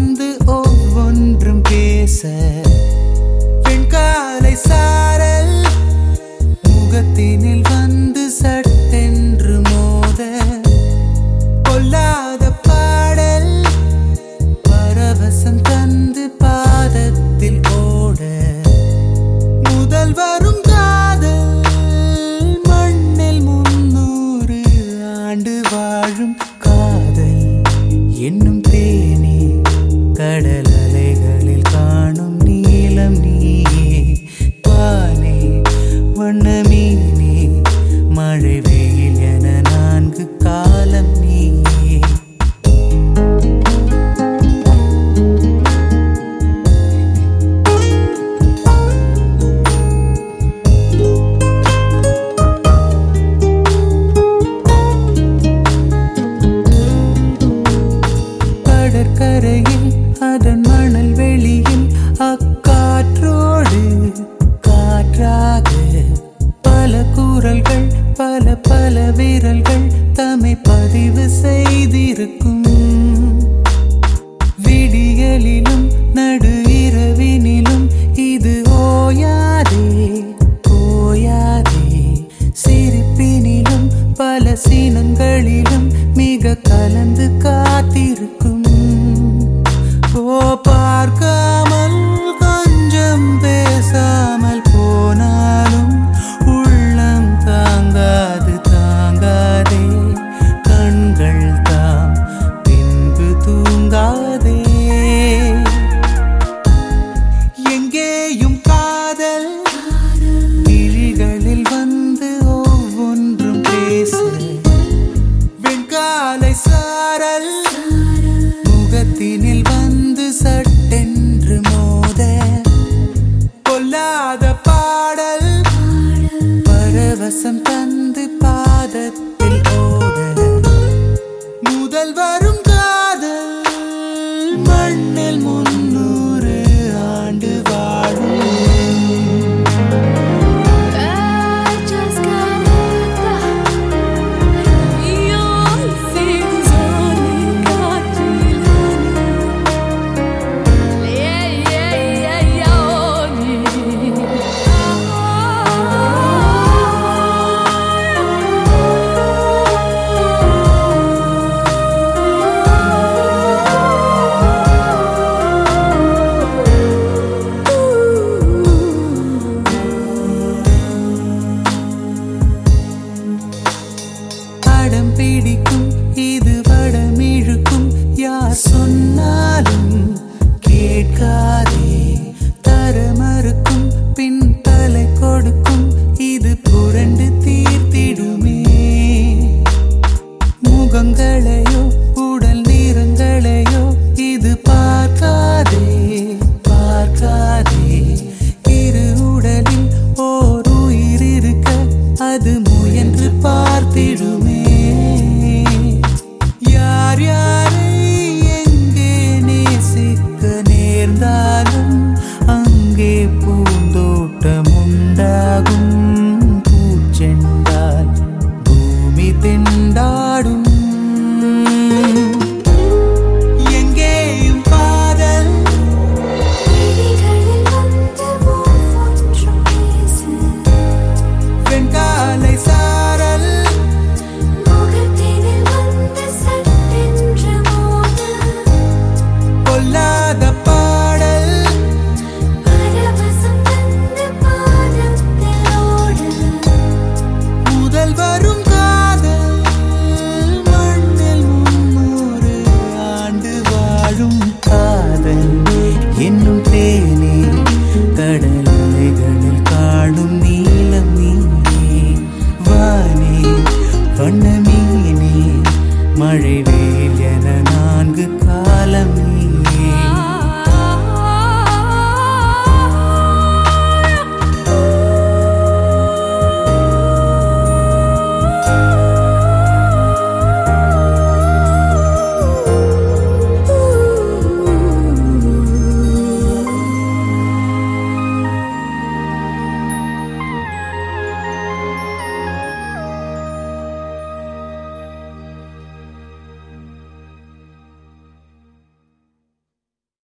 வந்து ஒவ்வொன்றும் பேச வெண்காலை சாரல் முகத்தினில் வந்து சட்டென்று மோத பொல்லாத பாடல் பரவசம் தந்து பாதத்தில் ஓட முதல் வரும் காதல் மண்ணில் 300 ஆண்டு வாழும் காதல் என்னும் தேனே கடல் அலைகளில் காணும் நீலம் நீயே பாலே வண்ணமீனே மழை வெயில் என 4 காலம் நீயே கடற்கரையில் அதன் மணல் வெளியில் அக்காற்றோடு காற்றாக பல குரல்கள் பல பல விரல்கள் தம்மை பதிவு செய்திருக்கும் விடியலிலும் நடு இரவினிலும் இது ஓயாதே ஓயாதே சிரிப்பினிலும் பல சினங்களிலும் மிக கலந்து காத்திருக்கும் பார்க்காமல் கொஞ்சம் பேசாமல் போனாலும் உள்ளம் தாங்காது தாங்காதே கண்கள் தாம் பின்பு தூங்காதே எங்கேயும் காதல் விழிகளில் வந்து ஒவ்வொன்றும் பேச வெண்காலை சாரல் முகத்தினில் வந்து சட்டென்று மோத பொல்லாத பாடல் பரவசம் தந்து பாதத்தில் ஓட முதல் வரும் காதல் மண்ணில் 300 ஆண்டு வாழும் படம் பிடிக்கும் இது வடம் இழுக்கும் யார் சொன்னாலும் கேட்காதே தர மறுக்கும் பின் தலை கொடுக்கும் இது புரண்டு தீர்த்திடுமே முகங்களையோ உடல் நிறங்களையோ இது பார்க்காதே பார்க்காதே இரு உடலில் ஓர் உயிர் இருக்க அது முயன்று பார்த்திடுமே யார் யாரை எங்கே நேசிக்க நேர்ந்தார்